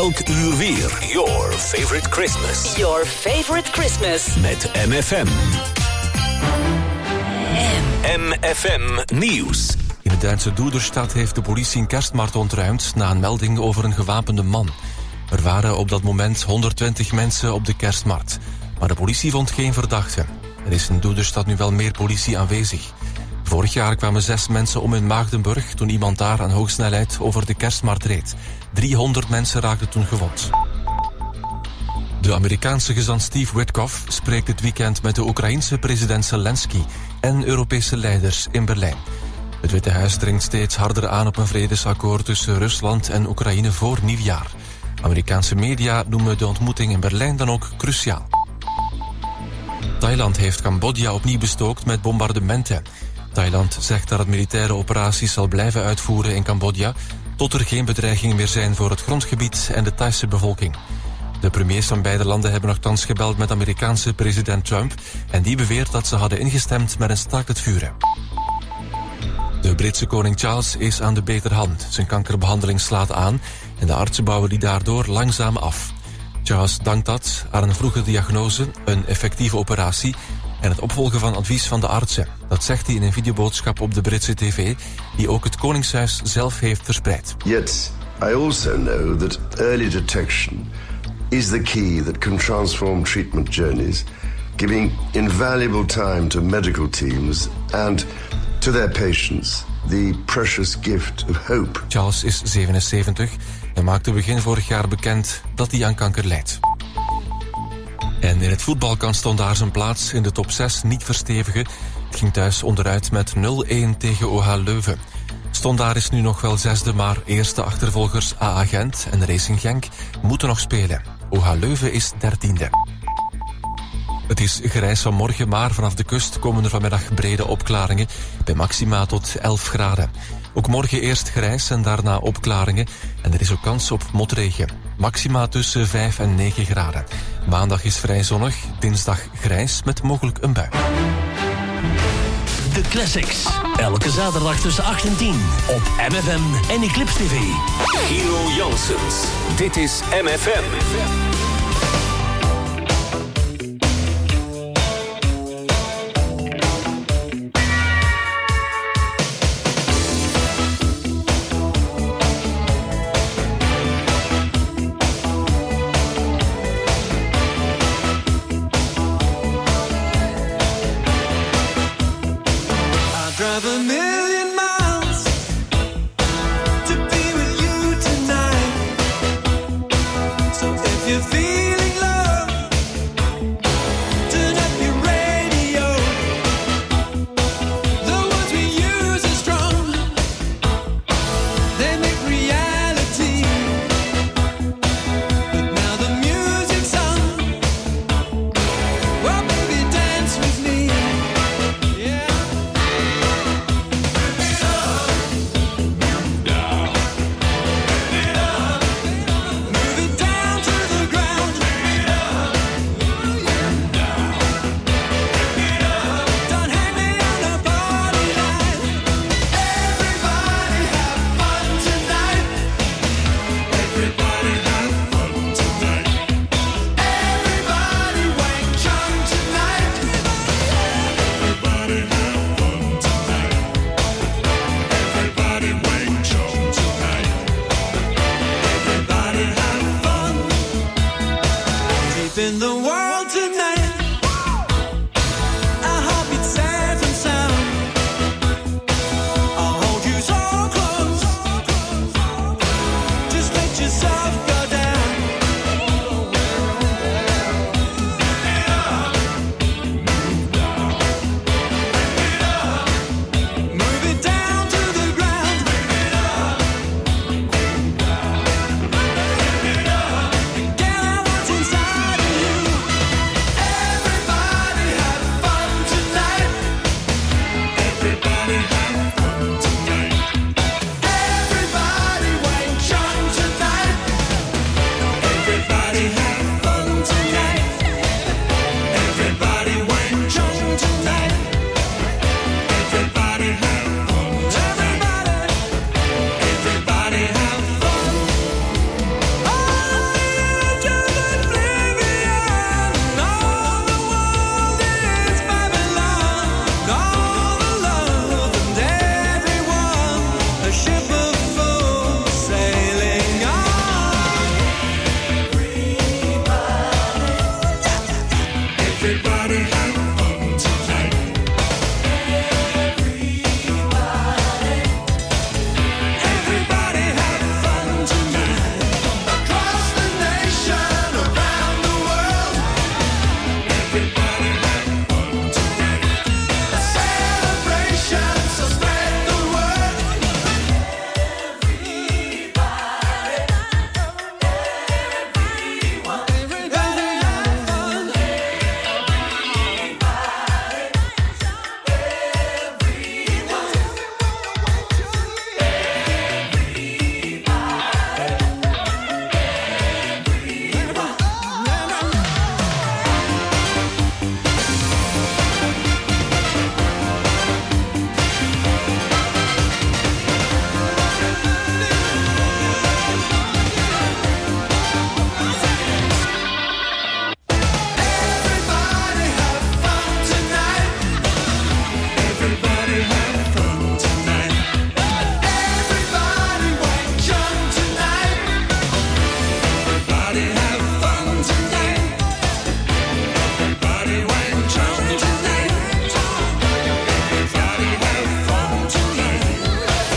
Elk uur weer. Your favorite Christmas. Your favorite Christmas. Met MFM. MFM Nieuws. In de Duitse Duderstad heeft de politie een kerstmarkt ontruimd na een melding over een gewapende man. Er waren op dat moment 120 mensen op de kerstmarkt, maar de politie vond geen verdachte. Er is in Duderstad nu wel meer politie aanwezig. Vorig jaar kwamen 6 mensen om in Maagdenburg toen iemand daar aan hoogsnelheid over de kerstmarkt reed. 300 mensen raakten toen gewond. De Amerikaanse gezant Steve Witkoff spreekt dit weekend met de Oekraïense president Zelensky en Europese leiders in Berlijn. Het Witte Huis dringt steeds harder aan op een vredesakkoord tussen Rusland en Oekraïne voor nieuwjaar. Amerikaanse media noemen de ontmoeting in Berlijn dan ook cruciaal. Thailand heeft Cambodja opnieuw bestookt met bombardementen. Thailand zegt dat het militaire operaties zal blijven uitvoeren in Cambodja tot er geen bedreigingen meer zijn voor het grondgebied en de Thaise bevolking. De premiers van beide landen hebben nogthans gebeld met Amerikaanse president Trump en die beweert dat ze hadden ingestemd met een staakt het vuren. De Britse koning Charles is aan de beterhand. Zijn kankerbehandeling slaat aan en de artsen bouwen die daardoor langzaam af. Charles dankt dat aan een vroege diagnose, een effectieve operatie en het opvolgen van advies van de artsen. Dat zegt hij in een videoboodschap op de Britse tv, die ook het Koningshuis zelf heeft verspreid. Yet, I also know that early detection is the key that can transform treatment journeys, giving invaluable time to medical teams and to their patients, the precious gift of hope. Charles is 77 en maakte begin vorig jaar bekend dat hij aan kanker lijdt. En in het voetbal kan Standaard zijn plaats in de top 6 niet verstevigen. Het ging thuis onderuit met 0-1 tegen OH Leuven. Standaard is nu nog wel 6e, maar eerste achtervolgers AA Gent en Racing Genk moeten nog spelen. OH Leuven is 13e. Het is grijs vanmorgen, maar vanaf de kust komen er vanmiddag brede opklaringen bij maxima tot 11 graden. Ook morgen eerst grijs en daarna opklaringen en er is ook kans op motregen. Maxima tussen 5 en 9 graden. Maandag is vrij zonnig, dinsdag grijs met mogelijk een bui. De Classics. Elke zaterdag tussen 8 en 10 op MFM en Eclipse TV. Hero Janssens. Dit is MFM.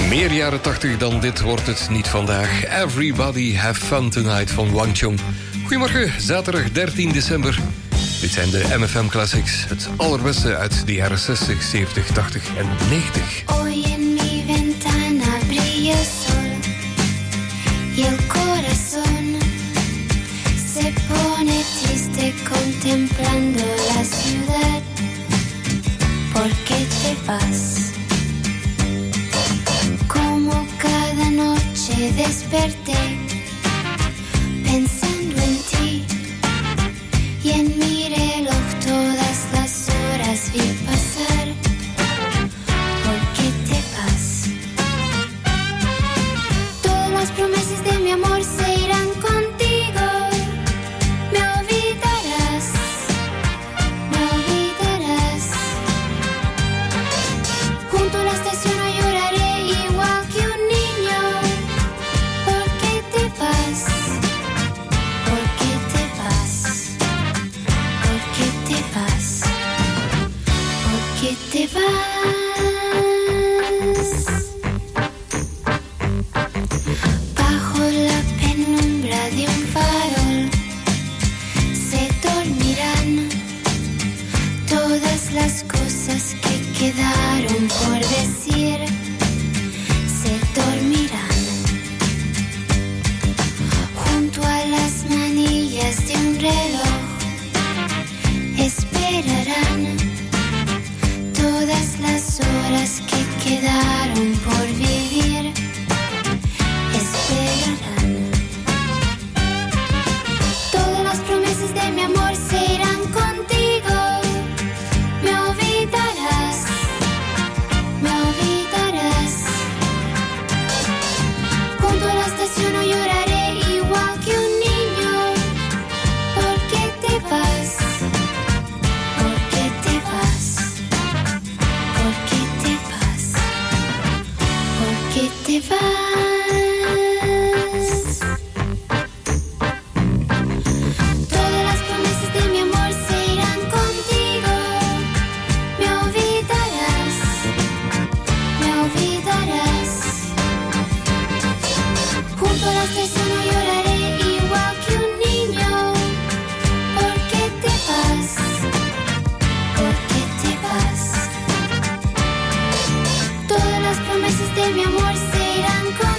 Meer jaren 80 dan dit wordt het niet vandaag. Everybody have fun tonight van Wang Chung. Goedemorgen, zaterdag 13 december. Dit zijn de MFM Classics. Het allerbeste uit de jaren 60, 70, 80 en 90. Hoy en mi ventana brilla el sol y el corazón se pone triste contemplando la ciudad. ¿Por qué te vas? Como cada noche desperté pensando en ti y en mi reloj todas las horas vi pasar. ¿Por qué te vas? Todas las promesas de mi amor se irán contigo. Me olvidarás, me olvidarás. Junto a la estación no lloraré igual que un niño. ¿Por qué te vas? ¿Por qué te vas? ¿Por qué te vas? ¿Por qué te vas? Bajo la penumbra de un farol se dormirán todas las cosas que quedaron por decir. Se dormirán junto a las manillas de un reloj. Esperarán todas las horas que quedaron por vivir. Esperarán. Todas las promesas de mi amor se irán contigo. Me olvidarás, me olvidarás. Junto a la estación no lloraré igual que un niño. ¿Por qué te vas? ¿Por qué te vas? ¿Por qué te vas? ¿Por qué te vas? Todas las promesas de mi amor se irán contigo. Me olvidarás, me olvidarás. Junto a la estación no lloraré igual que un niño. ¿Por qué te vas? ¿Por qué te vas? Todas las promesas de mi amor se irán contigo.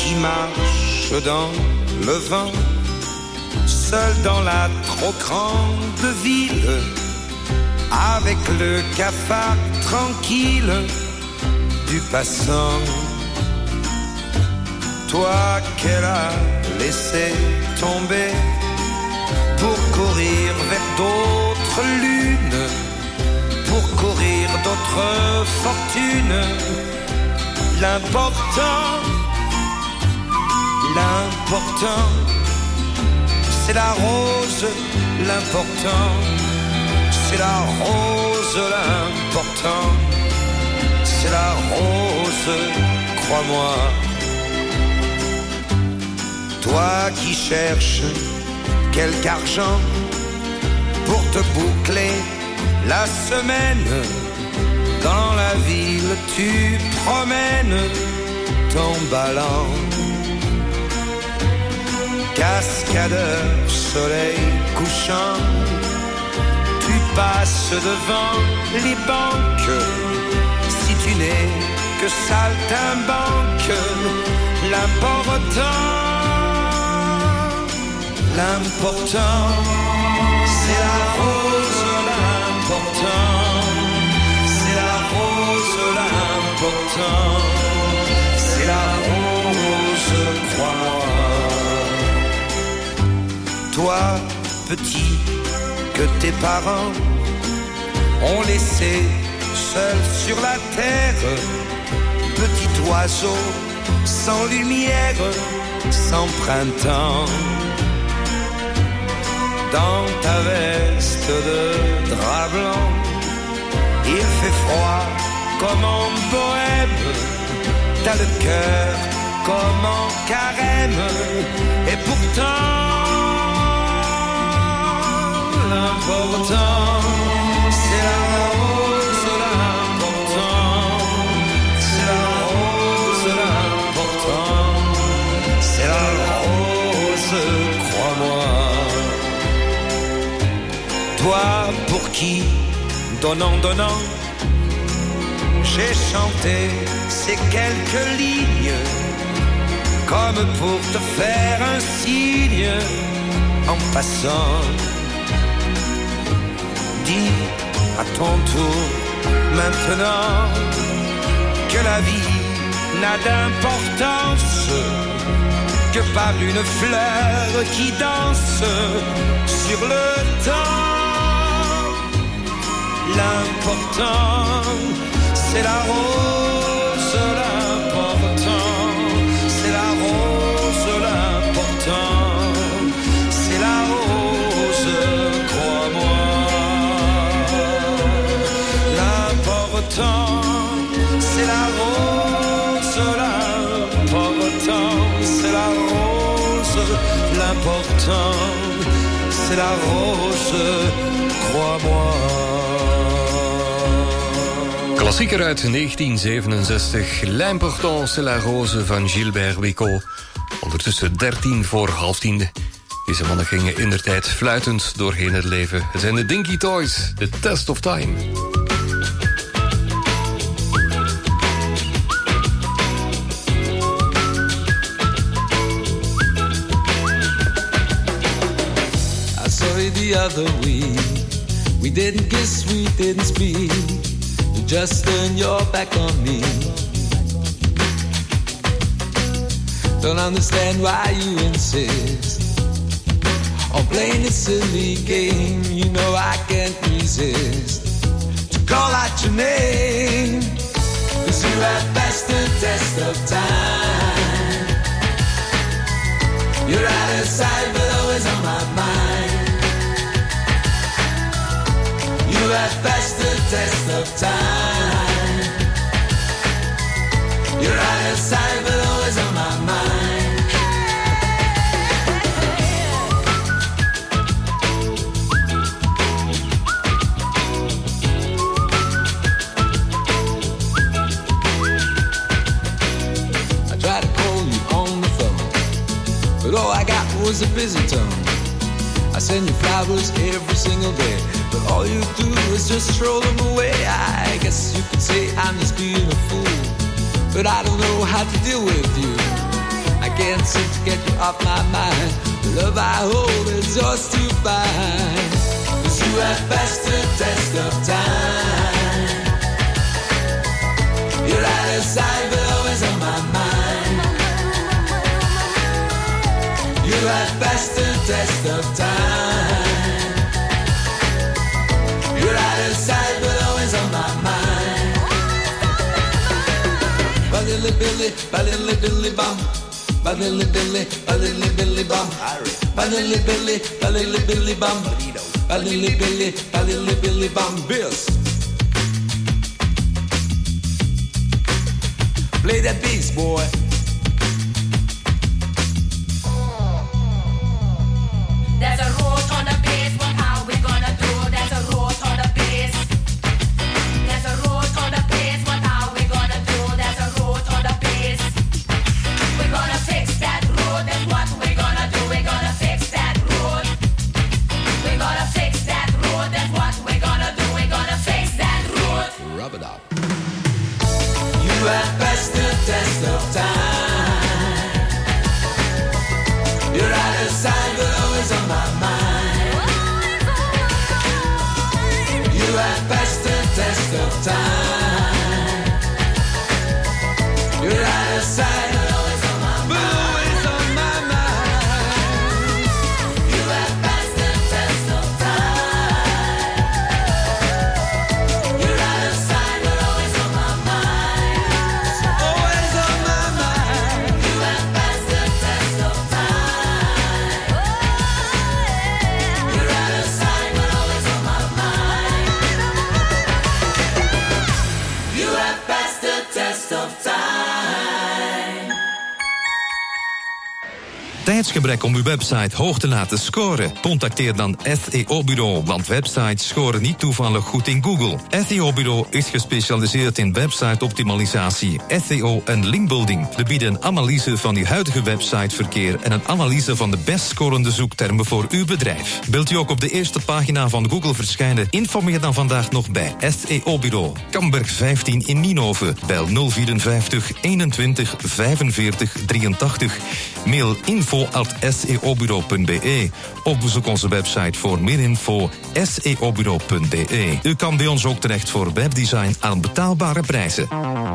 qui marche dans le vent, seul dans la trop grande ville, avec le cafard tranquille du passant. Toi qu'elle a laissé tomber pour courir vers d'autres lunes, pour courir d'autres fortunes. L'important, c'est la rose. L'important, c'est la rose. L'important, c'est la rose, crois-moi. Toi qui cherches quelque argent pour te boucler la semaine, dans la ville tu promènes ton ballon. Cascadeur, soleil couchant, tu passes devant les banques. Si tu n'es que saltimbanque, l'important, c'est la rose. L'important, c'est la rose. L'important, c'est la rose, crois-moi. Toi, petit, que tes parents ont laissé seul sur la terre, petit oiseau sans lumière, sans printemps. Dans ta veste de drap blanc, il fait froid comme en bohème. T'as le cœur comme en carême. Et pourtant, l'important, c'est la rose. L'important, c'est la rose. L'important, c'est la rose, crois-moi. Toi pour qui, donnant, j'ai chanté ces quelques lignes, comme pour te faire un signe en passant. Dis à ton tour maintenant que la vie n'a d'importance que par une fleur qui danse sur le temps. L'important, c'est la rose. L'important, c'est la rose. L'important, c'est la rose, crois-moi. L'important, c'est la rose. L'important, c'est la rose. L'important, c'est la rose, crois-moi. Klassieker uit 1967, L'important c'est la rose van Gilbert Bécaud. Ondertussen 10:13. Deze mannen gingen indertijd fluitend doorheen het leven. Het zijn de Dinky Toys, The Test of Time. I saw you the other week. We didn't kiss, we didn't speak. Just turn your back on me. Don't understand why you insist on playing this silly game. You know I can't resist to call out your name, 'cause you have passed the test of time. You're out of sight but always on my mind. You have passed the test of time. You're out of sight but always on my mind. I tried to call you on the phone, but all I got was a busy tone. I send you flowers every single day, but all you do is just throw them away. I guess you could say I'm just being a fool, but I don't know how to deal with you. can't seem to get you off my mind. The love I hold is yours to find. 'Cause you have passed the test of time. You're out of sight but always on my mind. You have passed the test of time. You're out of sight but always on my mind. Ba-dilly billy, ba-dilly billy bum. Ba-dilly billy, ba-dilly billy bum. Ba-dilly billy, ba-dilly billy bum. Ba-dilly billy, ba-dilly billy bum. Bills. Play that bass, boy. There's a road on the base, what how we gonna do? There's a road on the base. There's a road on the base, what how we gonna do? There's a road on the base. We're gonna fix that road, that's what we're gonna do. We're gonna fix that road. We're gonna fix that road, that's what we're gonna do. We're gonna fix that road. Rub it up. You have passed the test of time. You're out of sight but always on my mind. You have passed the test of time. You're out of sight but always on my mind. But always on my mind. You have passed the test of time. You're out of sight but always on my mind. Always on my mind. You have passed the test of time. You're out of sight but always on my mind. You have passed the test of time. Tijdsgebrek om uw website hoog te laten scoren? Contacteer dan SEO-bureau, want websites scoren niet toevallig goed in Google. SEO-bureau is gespecialiseerd in website-optimalisatie, SEO en linkbuilding. We bieden een analyse van uw huidige websiteverkeer en een analyse van de best scorende zoektermen voor uw bedrijf. Wilt u ook op de eerste pagina van Google verschijnen? Informeer dan vandaag nog bij SEO-bureau. Kamberg 15 in Nienhoven. Bel 054 21 45 83. Mail info@seobureau.be of bezoek onze website voor meer info seobureau.be. U kan bij ons ook terecht voor webdesign aan betaalbare prijzen.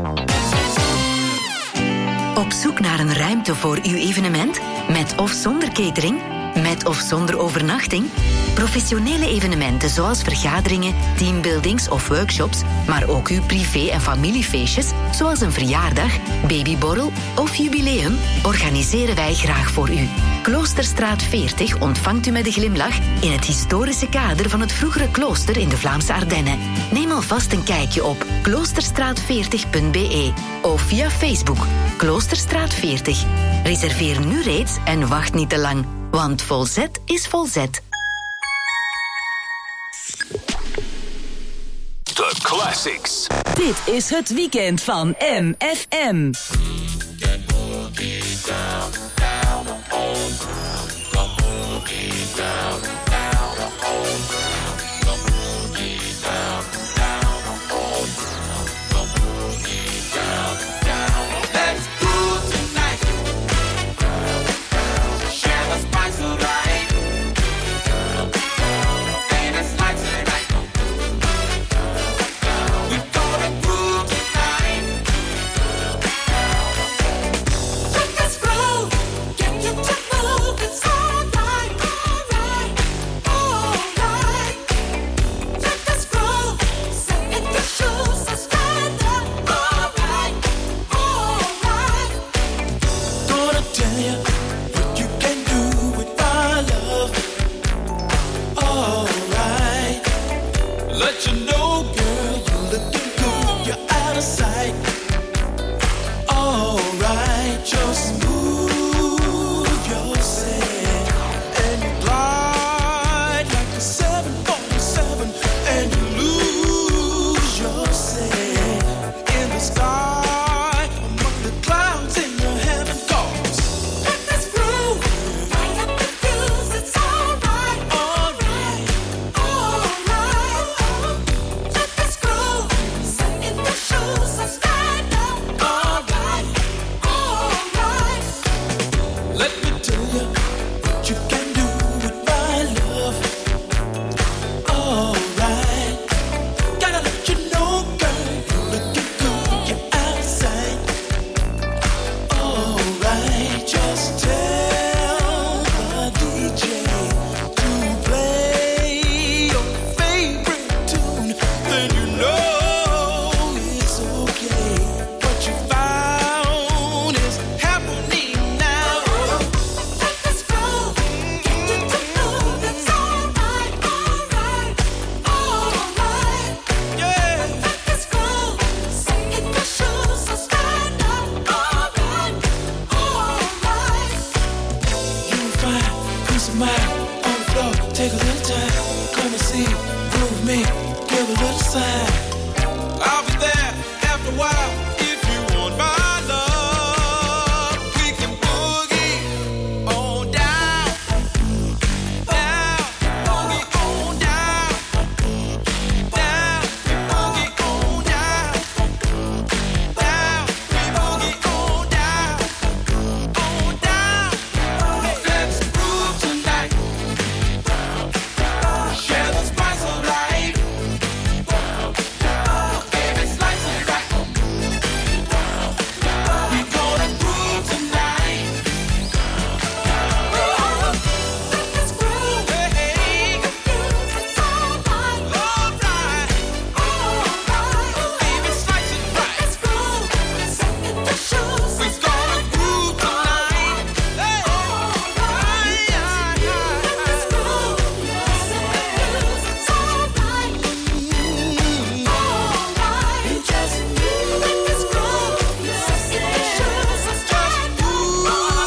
Op zoek naar een ruimte voor uw evenement? Met of zonder catering? Met of zonder overnachting? Professionele evenementen zoals vergaderingen, teambuildings of workshops, maar ook uw privé- en familiefeestjes, zoals een verjaardag, babyborrel of jubileum, organiseren wij graag voor u. Kloosterstraat 40 ontvangt u met een glimlach in het historische kader van het vroegere klooster in de Vlaamse Ardennen. Neem alvast een kijkje op kloosterstraat40.be of via Facebook Kloosterstraat 40. Reserveer nu reeds en wacht niet te lang, want Volzet is Volzet. The Classics. Dit is het weekend van MFM. some mind on the floor. Take a little time, come and see, groove me, give a little sign. I'll be there after a while if you want my love. We can boogie on down, down, boogie on down, down, boogie on down, down, boogie on down, on down. Let's groove tonight. Share the spice of life. Baby, slice it right. We gonna groove tonight. Let's groove. Hey, it's alright. Baby, slice it right. Let's groove. Let's hit the shoes. We gonna groove tonight. Hey, let's groove. Let's hit the shoes. It's alright. Alright. Just move. Let's groove. Let's hit the shoes. It's just move.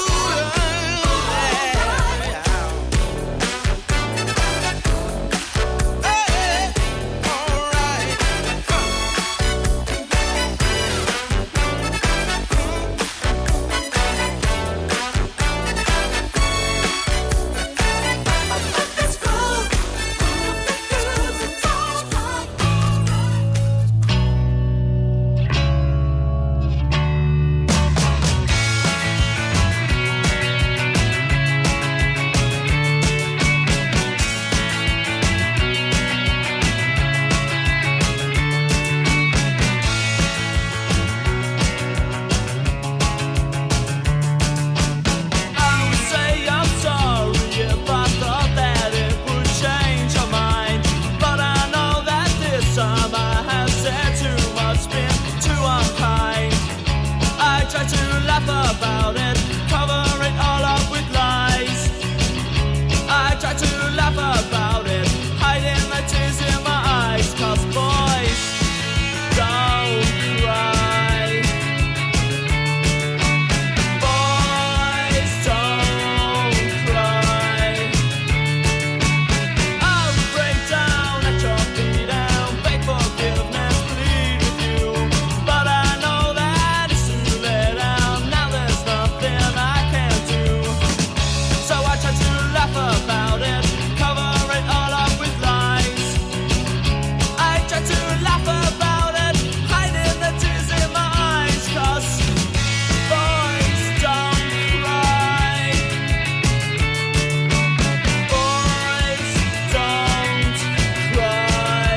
Let's groove. It's alright. I would say I'm sorry if I thought that it would change your mind, but I know that this time I have said too much, been too unkind. I try to laugh about it, cover it all up with lies. I try to laugh about it, hiding the tears in my eyes, 'cause boys don't cry. Boys don't cry. I'll break down at your feet and beg forgiveness, plead with you. But I know that it's too late and now there's nothing I can do. So I try to laugh about it, cover it all up with lies. I try to laugh about it, hiding the tears in my eyes, 'cause boys don't cry. Boys don't cry.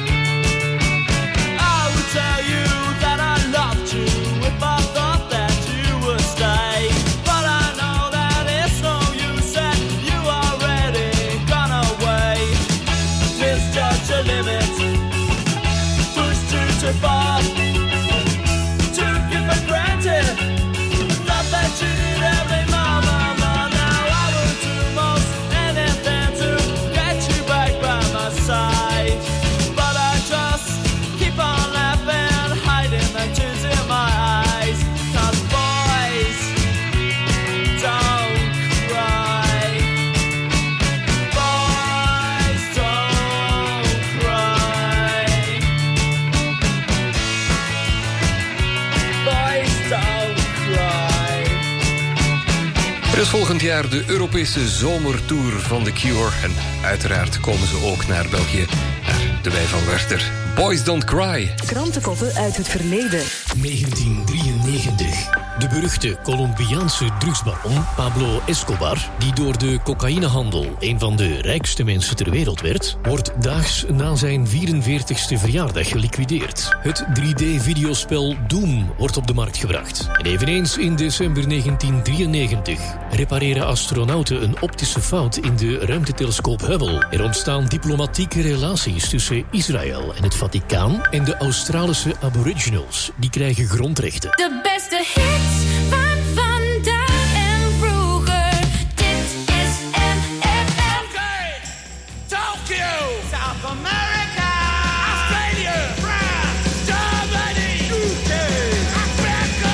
I would tell you that I loved you if I thought that you would stay, but I know that it's no use and you already gone away. Misjudge your limit, pushed you too far, took you for granted, thought that you did every moment. Now I would do most anything to get you back by my side, but I just keep on laughing, hiding the tears in my eyes, 'cause boys don't cry. Boys don't cry. Boys don't cry. Er is volgend jaar de Europese zomertour van The Cure. En uiteraard komen ze ook naar België, naar de Wei van Werchter. Boys Don't Cry. Krantenkoppen uit het verleden. 1993. De beruchte Colombiaanse drugsbaron Pablo Escobar, die door de cocaïnehandel een van de rijkste mensen ter wereld werd, wordt daags na zijn 44ste verjaardag geliquideerd. Het 3D-videospel Doom wordt op de markt gebracht. En eveneens in december 1993 repareren astronauten een optische fout in de ruimtetelescoop Hubble. Er ontstaan diplomatieke relaties tussen Israël en het Vaticaan en de Australische Aboriginals. Die krijgen grondrechten. De beste hits van vandaag en vroeger. Dit is MFM. Tokyo, South America, Australia, France, Germany, UK, Africa.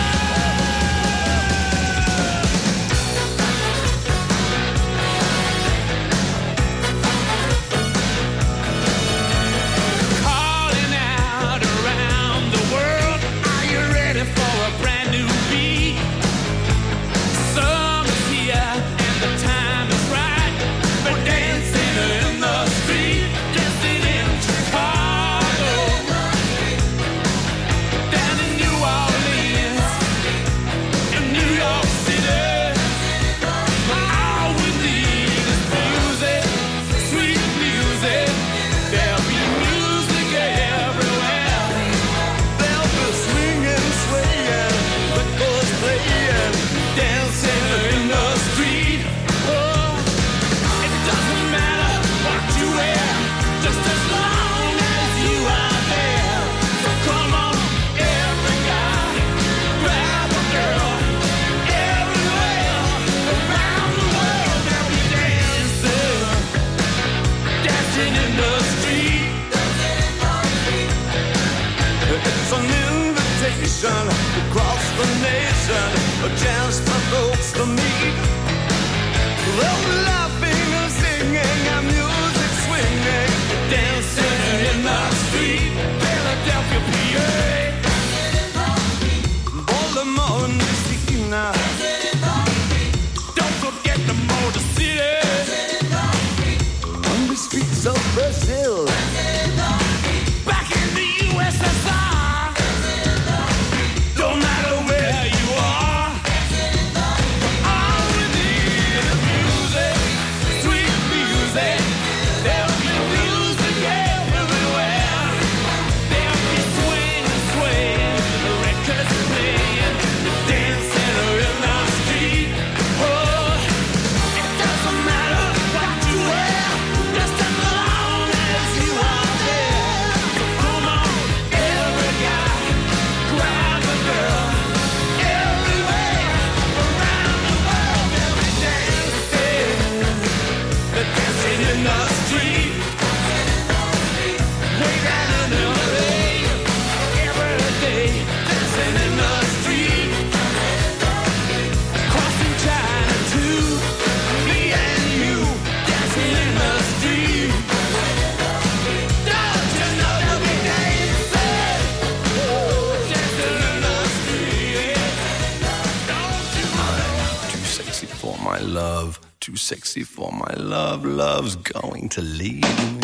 for my love, too sexy for my love. Love's going to leave me.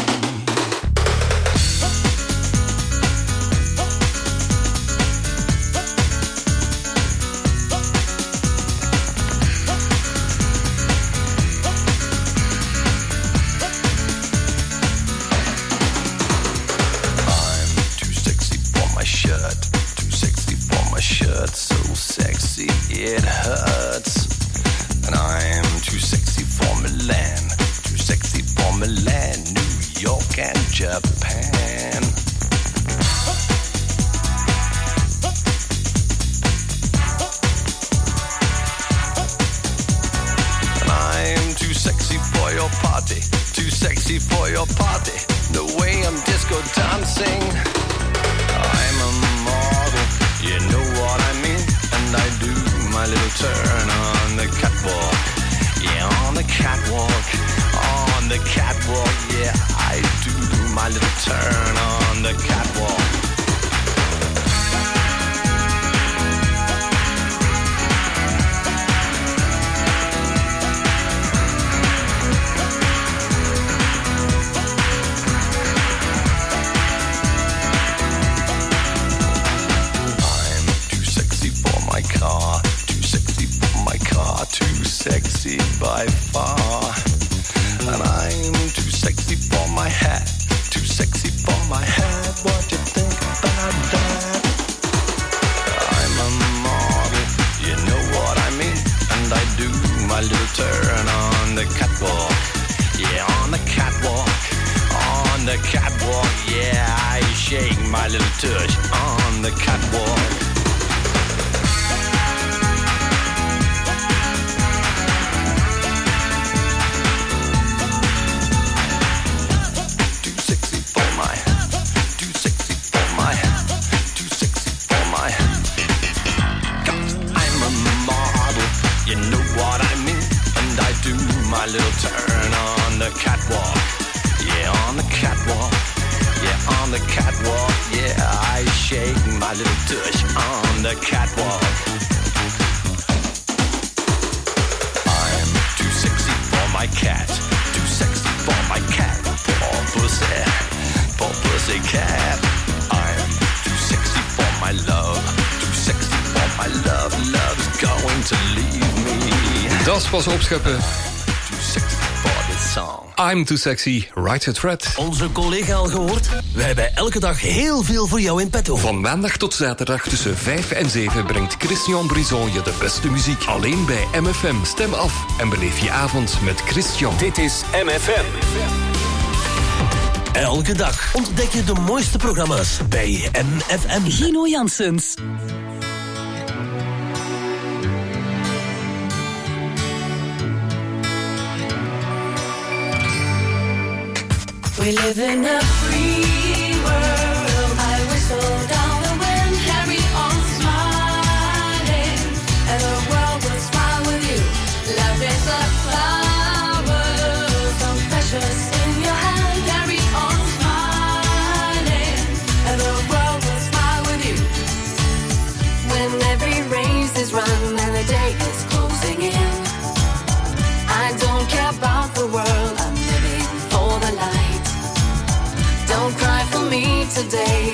It hurts, and I'm too sexy for Milan, too sexy for Milan, New York and Japan. And I'm too sexy for your party, too sexy for your party, the way I'm disco dancing. I'm a model, you know what I mean, and I do my little turn on the catwalk, yeah, on the catwalk, on the catwalk, yeah, I do my little turn on the catwalk. Too sexy by far, and I'm too sexy for my hat, too sexy for my hat. What do you think about that? I'm a model, you know what I mean, and I do my little turn on the catwalk, yeah, on the catwalk, on the catwalk, yeah, I shake my little tush on the catwalk. My little turn on the catwalk, yeah, on the catwalk, yeah, on the catwalk, yeah, I shake my little tush on the catwalk. I'm too sexy for my cat, too sexy for my cat, poor pussy cat. I'm too sexy for my love, too sexy for my love, love's going to leave me. Dat is pas opscheppen. I'm Too Sexy, Right to Thread. Onze collega al gehoord? We hebben elke dag heel veel voor jou in petto. Van maandag tot zaterdag tussen 5 en 7 brengt Christian Brison je de beste muziek. Alleen bij MFM. Stem af en beleef je avond met Christian. Dit is MFM. Elke dag ontdek je de mooiste programma's bij MFM. Gino Janssens. We live in a free world. I whistle down the wind, carry on smiling, and the world will smile with you. Love is a flower, so precious in your hand. Carry on smiling, and the world will smile with you. When every race is run and the day is closing in, I don't care about the world. I'm living for the light. Don't cry for me today.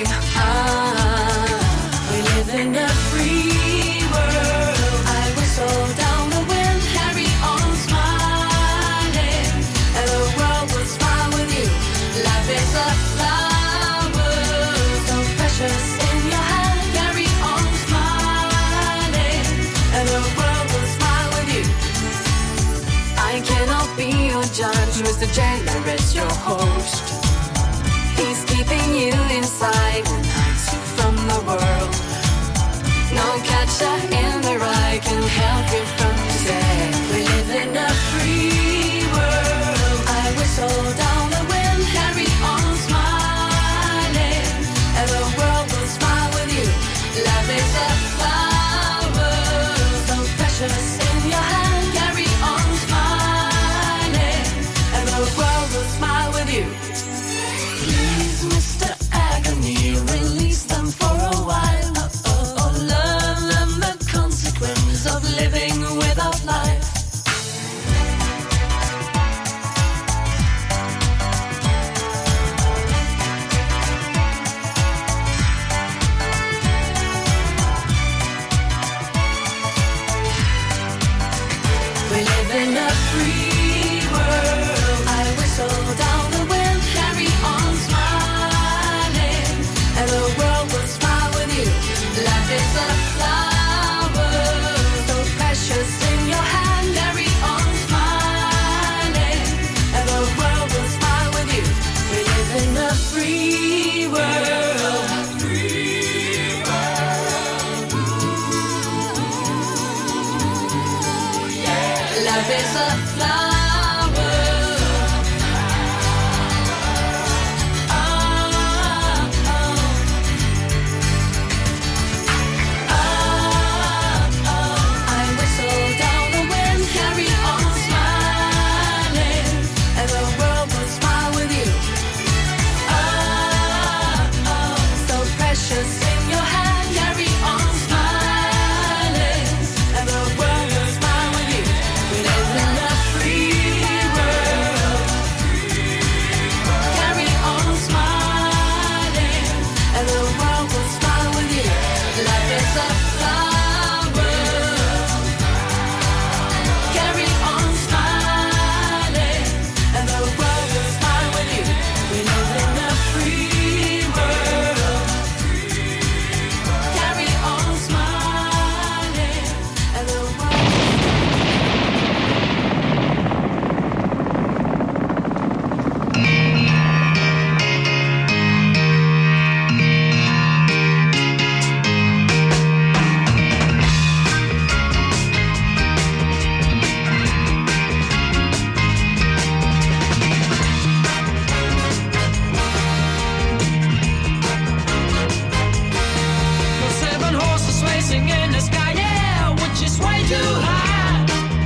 We live in a free world. I whistle down the wind, carry on smiling, and the world will smile with you. Life is a flower, so precious in your hand. Carry on smiling, and the world will smile with you. I cannot be your judge, Mr. Jailer is your host. He's keeping you inside and hides you from the world. No catcher in the rye can help you from today. We live in a free world. I whistle down the wind, carry on smiling, and the world will smile with you. Love is a flower, so precious in your hand. Carry on smiling, and the world will smile with you. Please, Mr. Agony, release them for a while. Love them the We live in a free world. I whistle down the wind, carry on smiling, and the world will smile with you. Life is a flower, so precious in your hand. Carry on smiling, and the world will smile with you. We live in a free world. Life is a flower. I whistle down the wind, carry on smiling, and the world will smile with you. So precious in your hand, carry on smiling, and the world will smile with you. We live in a free world. Carry on smiling, and the world will smile with you. Life is a flower. Carry on smiling, and the world will smile with you. We live in a free world. Carry on smiling, and the world. The seven horses racing in the sky, yeah, which is way too high.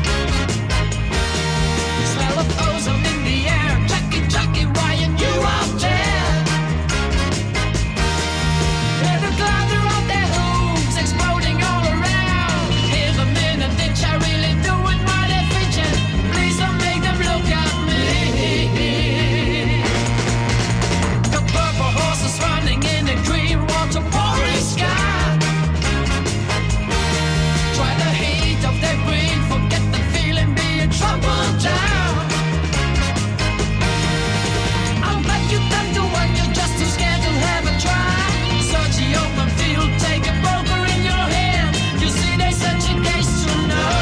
The smell of ozone in the air, Jackie, why ain't you out there? Hear the clouds around their hooves exploding all around. Here's a minute, did I really do it? Why they fidget? Please don't make them look at me. The purple horses running in the green water pouring sky. Try the heat of their green, forget the feeling, being trampled down. I'm glad you done to what you're just too scared to have a try. Search the open field, take a poker in your hand. You see they searching gates to know.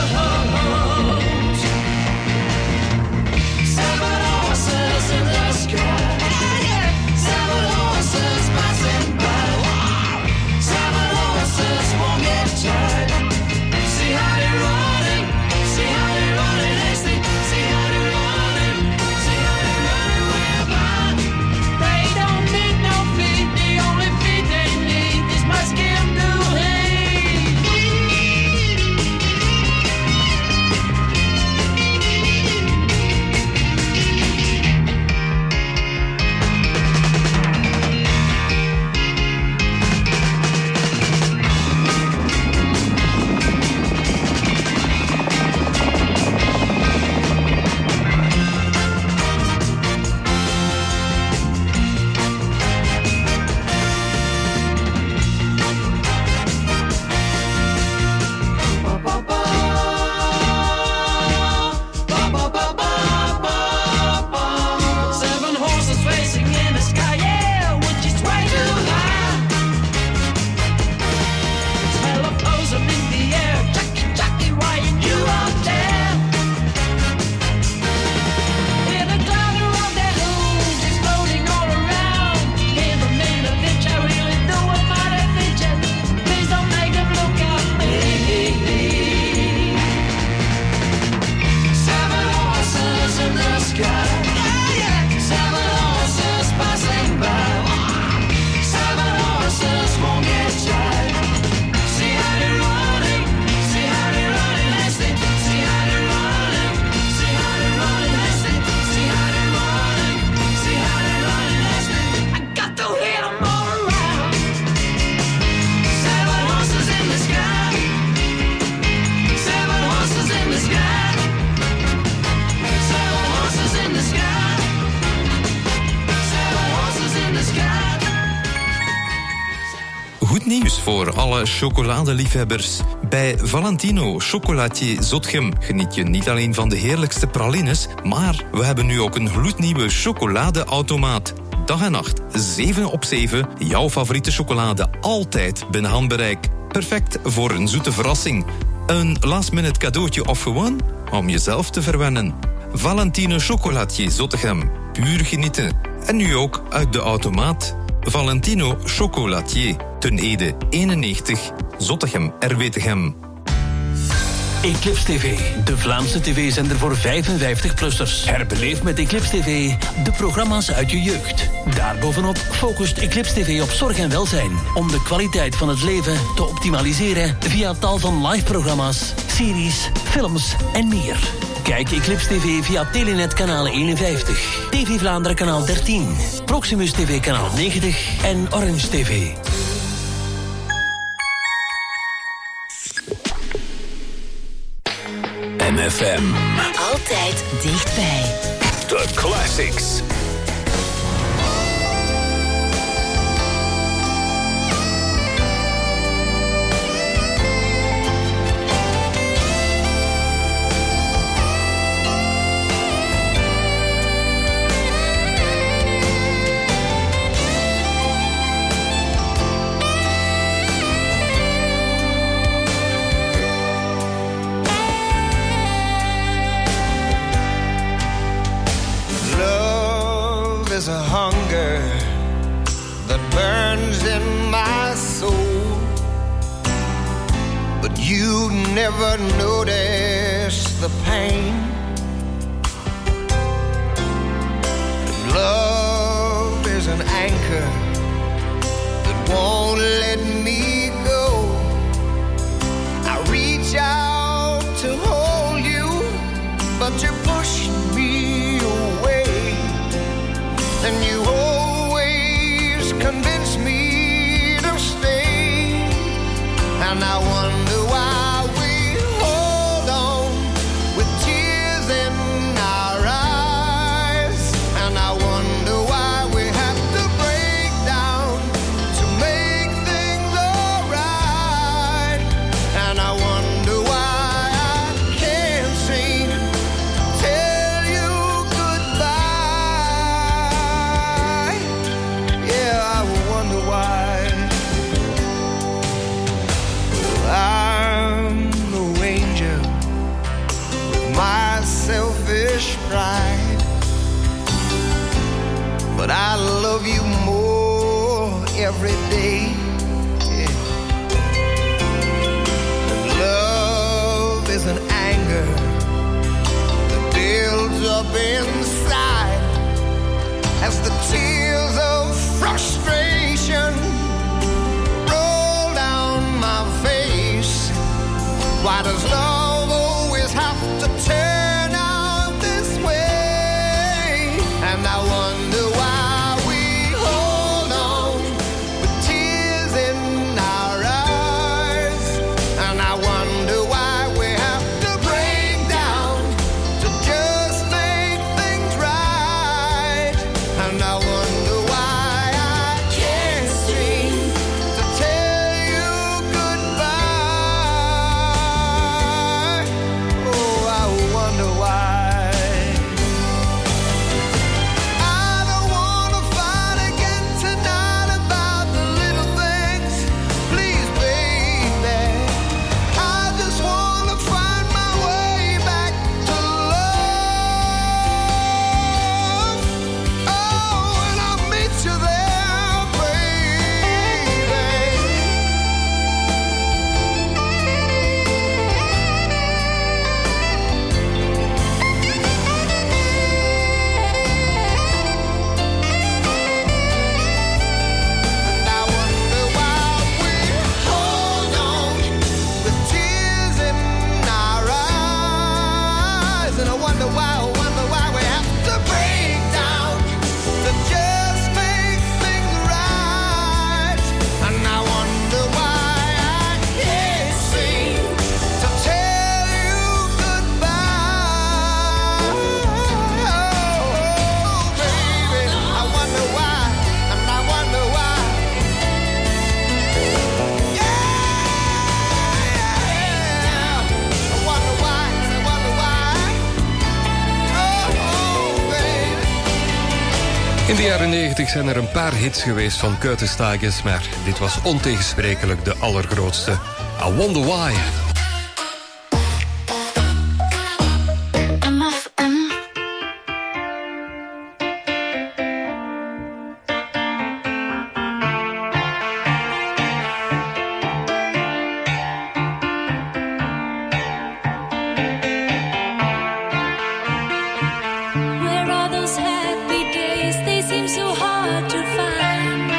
Seven horses in the sky. Seven horses passing by. Seven horses won't get tired. See how they're running. See how they're running hasty. See how they're running. See how they're running way apart. They don't need no feet. The only feet they need is my skin to hate. Seven horses racing in the sky, yeah, which is way too high. Smell of ozone in the air, Jackie, why ain't you out there? Hear the cloud around their hooves exploding all around. Hear the minute, did I really do it? Might I fidget? Please don't make them look at me. Seven horses in the sky. Seven horses passing by. Seven horses won't get tired. See how they're running. See how they're running hasty. See how they're running. See how they're running hasty. See how they're running. See how they're running hasty. I got to hear them all around. Seven horses in the sky. Seven horses in the sky. Seven horses in the sky. Seven horses in the sky. Goed nieuws voor alle chocoladeliefhebbers. Bij Valentino Chocolatier Zotgem geniet je niet alleen van de heerlijkste pralines, maar we hebben nu ook een gloednieuwe chocoladeautomaat. Dag en nacht, 7 op 7, jouw favoriete chocolade altijd binnen handbereik. Perfect voor een zoete verrassing. Een last-minute cadeautje of gewoon om jezelf te verwennen. Valentino Chocolatier Zottegem, puur genieten. En nu ook uit de automaat. Valentino Chocolatier, Ten Ede 91, Zottegem, Erwetegem. Eclipse TV, de Vlaamse tv-zender voor 55-plussers. Herbeleef met Eclipse TV de programma's uit je jeugd. Daarbovenop focust Eclipse TV op zorg en welzijn, om de kwaliteit van het leven te optimaliseren via tal van live-programma's, series, films en meer. Kijk Eclipse TV via Telenet kanaal 51, TV Vlaanderen kanaal 13, Proximus TV kanaal 90 en Orange TV. MFM. Altijd dichtbij. The Classics. There's a hunger that burns in my soul, but you never notice the pain. And love is an anchor that won't let me go. I reach out to hold you, but you push me away. And you always convince me to stay. And I wonder why we hold on with tears in our eyes. And I wonder why we have to break down to make things alright. And I wonder why I can't seem to tell you goodbye. Yeah, I wonder why. I'm the angel with my selfish pride, but I love you more every day. Yeah. And love is an anger that builds up inside as the tears of frustration roll down my face. Why does love always have to turn out this way? And I wonder why we hold on with tears in our eyes. And I wonder why we have to break down to just make things right. And I wonder why I can't seem to tell you goodbye. In de jaren 90 zijn er een paar hits geweest van Curtis Tigers, maar dit was ontegensprekelijk de allergrootste. I Wonder Why. Where are those happy days? They seem so hard to find.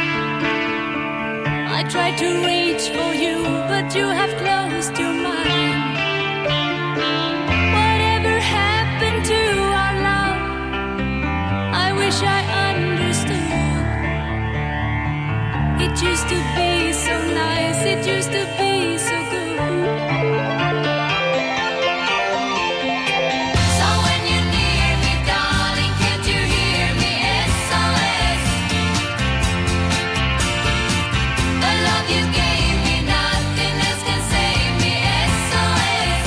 I tried to reach for you, but you have closed your mind. Whatever happened to our love? I wish I understood. It used to be so nice, it used to be so good. So when you're near me, darling, can't you hear me? SOS. The love you gave me, nothing else can save me. SOS.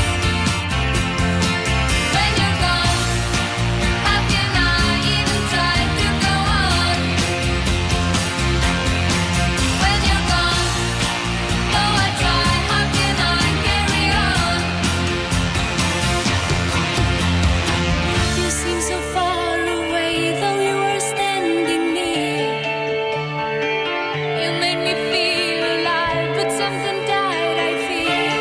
When you're gone, how can I even try to go on? When you're gone, though I try, how can I carry on? You seem so far away, though you were standing near. You made me feel alive, but something died, I fear.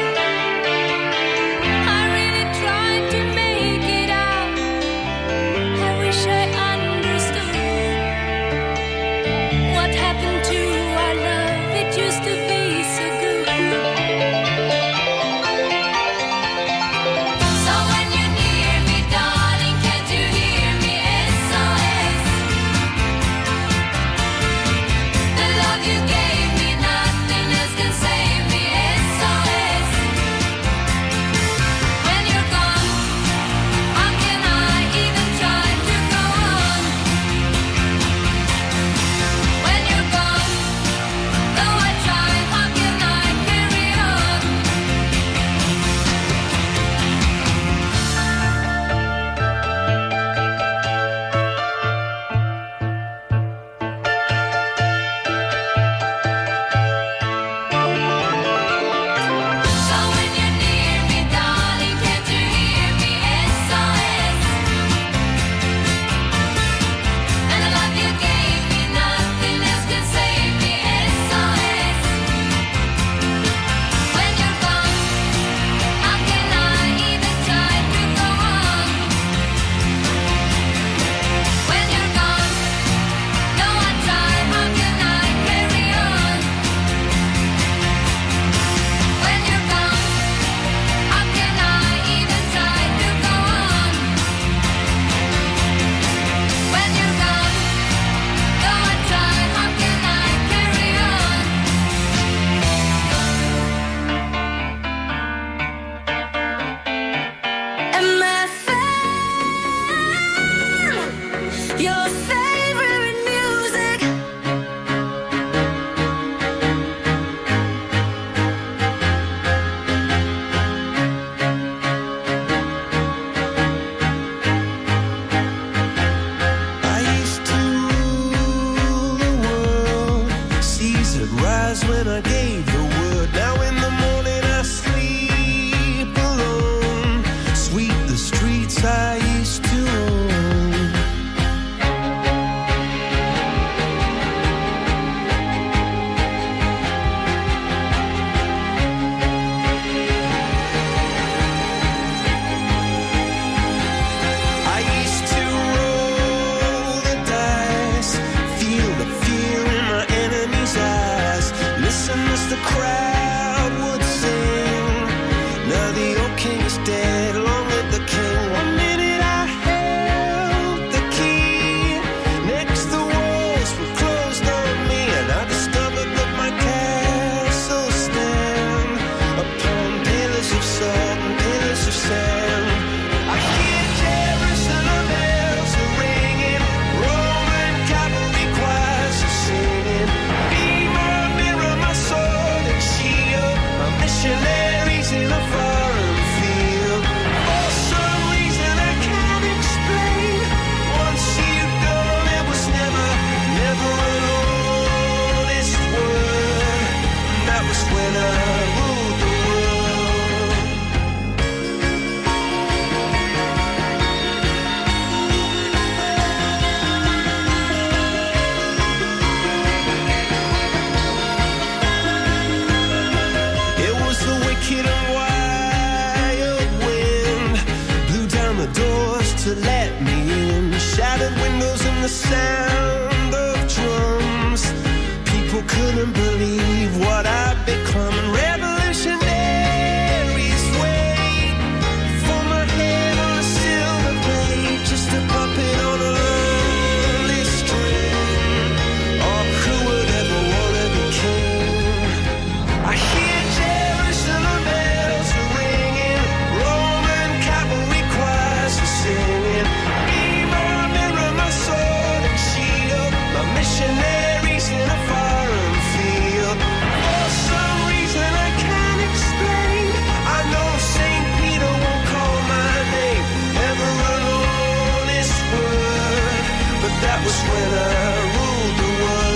I really tried to make it out. I wish I understood what happened to our love. It used to be so good. So when you're near me, darling, can't you hear me? SOS. The love you gave me, nothing else can save me. SOS. When you're gone, how can I even try to go on? When you're gone, though I try, how can I carry on? So when you're near me, darling, can't you hear me? SOS. And the love you gave me, nothing else can save me. SOS. When you're gone, how can I even try to go on? When you're gone, though I try, how can I carry on? When you're gone, how can I even try to go on? When you're gone, though I try, how can I carry on? MFM, your favorite music. I used to rule the world. Seas would rise when I gave the word. Now in the morning I sleep alone. Sweep the streets I used to own. to let me in. Shattered windows and the sound of drums. People couldn't believe what I'd become. And revolutionaries wait for my head on a silver plate, just a puppet on a lonely string. Oh, who would ever want to be king? I hear Jerusalem bells are ringing, Roman cavalry choirs are singing. Be my mirror, my sword and shield, my missionaries in a foreign field. For some reason I can't explain, I know St. Peter won't call my name, never an honest word, but that was when I ruled the world.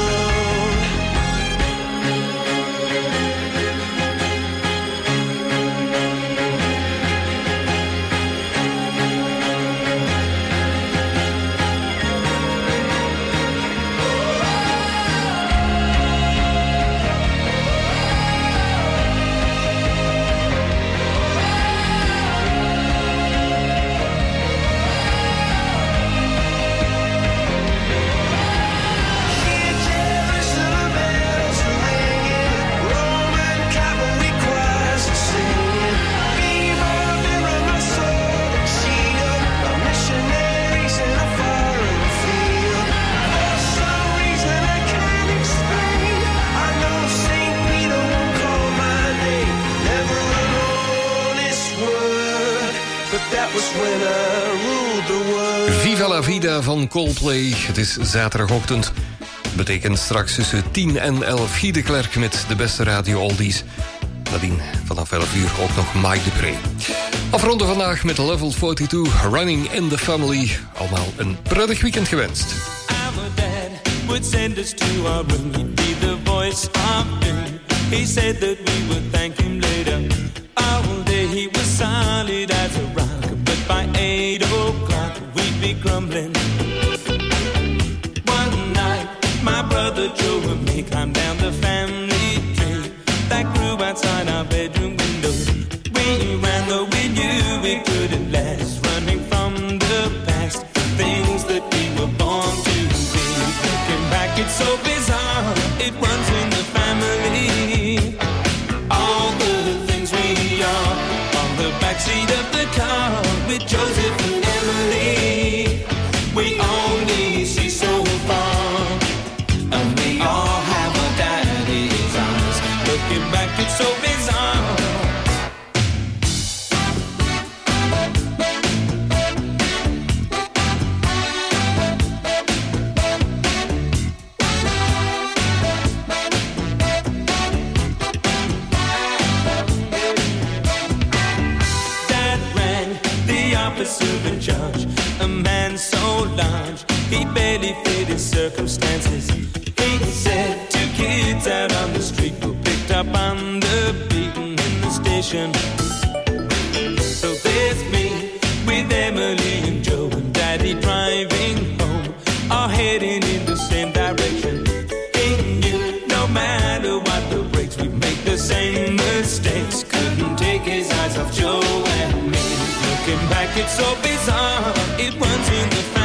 Viva la vida van Coldplay. Het is zaterdagochtend. Betekent straks tussen 10 en 11 Guy de Klerk met de beste radio oldies. Nadien vanaf 11 uur ook nog Mike Dupré. Afronden vandaag met Level 42, Running in the Family. Allemaal een prettig weekend gewenst. Our dad would send us to our room. He'd be the voice of doom. He said that we would thank him later. All day he was solid as a rock, but by 8 o'clock we'd be grumbling. One night my brother Joe and me climbed down the family tree that grew outside our bedroom window. We ran though we knew we couldn't last, running from the past, things that we were born to be. Looking back it's so bizarre, it runs in the family. All the things we are on the backseat of the car with Joseph and Emily. We only see so far, and we all have our daddy's eyes. Looking back it's so bizarre. Officer in charge, a man so large he barely fit his circumstances. He said 2 kids out on the street were picked up on the beaten in the station. So there's me with Emily and Joe and Daddy driving home, all heading in the same direction. He knew no matter what the brakes, we'd make the same mistakes. Couldn't take his eyes off Joe and me. Looking back, it's so bizarre, it runs in the